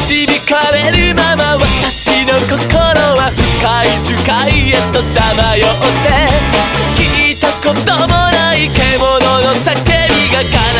導かれるまま私の心は深い樹海へとさまよって聞いたこともない獣の叫びが